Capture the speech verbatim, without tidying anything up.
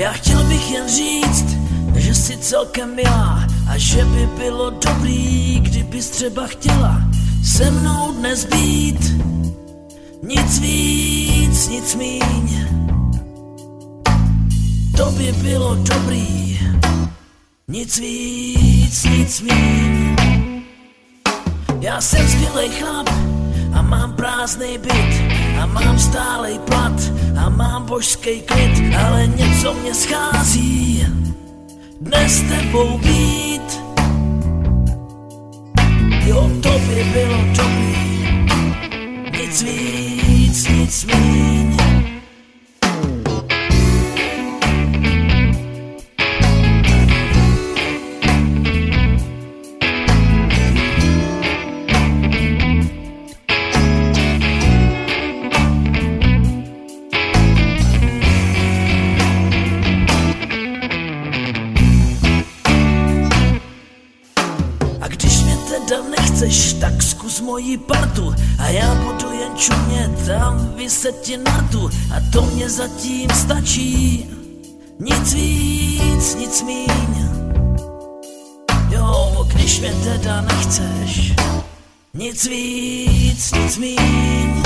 Já chtěl bych jen říct, že jsi celkem milá a že by bylo dobrý, kdybys třeba chtěla se mnou dnes být. Nic víc, nic míň, to by bylo dobrý. Nic víc, nic míň. Já jsem skvělej chlap a mám prázdnej byt a mám stálej plat a mám božský klid, ale něco mě schází dnes s tebou být. Jo, to by bylo dobrý. Nic víc, nic míň. Nechceš, tak zkus moji partu a já budu jen čumět a vyset ti na rtu a to mě zatím stačí. Nic víc, nic míň. Jo, když mě teda nechceš. Nic víc, nic míň.